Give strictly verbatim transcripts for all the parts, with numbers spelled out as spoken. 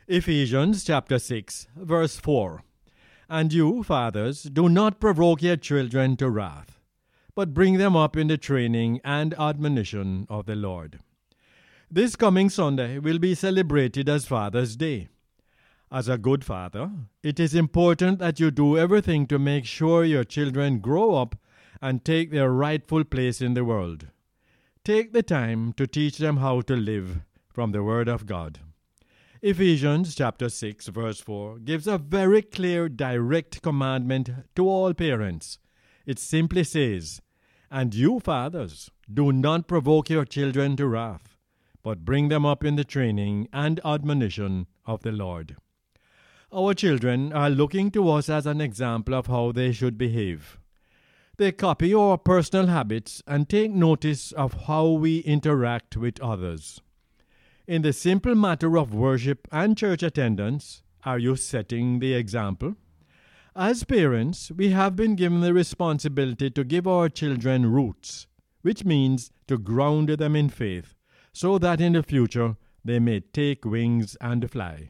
Ephesians chapter six, verse four. And you, fathers, do not provoke your children to wrath, but bring them up in the training and admonition of the Lord. This coming Sunday will be celebrated as Father's Day. As a good father, it is important that you do everything to make sure your children grow up and take their rightful place in the world. Take the time to teach them how to live from the Word of God. Ephesians chapter six, verse four gives a very clear, direct commandment to all parents. It simply says, "And you, fathers, do not provoke your children to wrath, but bring them up in the training and admonition of the Lord." Our children are looking to us as an example of how they should behave. They copy our personal habits and take notice of how we interact with others. In the simple matter of worship and church attendance, are you setting the example? As parents, we have been given the responsibility to give our children roots, which means to ground them in faith, so that in the future they may take wings and fly.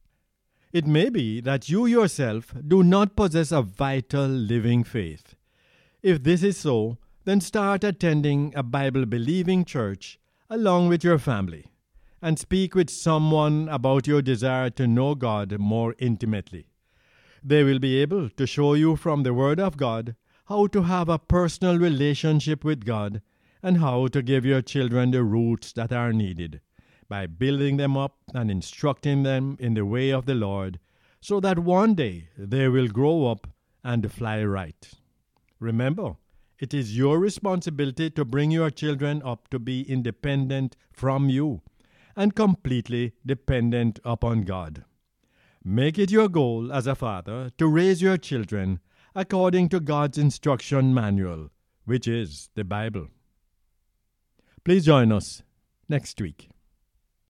It may be that you yourself do not possess a vital living faith. If this is so, then start attending a Bible-believing church along with your family, and speak with someone about your desire to know God more intimately. They will be able to show you from the Word of God how to have a personal relationship with God and how to give your children the roots that are needed by building them up and instructing them in the way of the Lord, so that one day they will grow up and fly right. Remember, it is your responsibility to bring your children up to be independent from you and completely dependent upon God. Make it your goal as a father to raise your children according to God's instruction manual, which is the Bible. Please join us next week.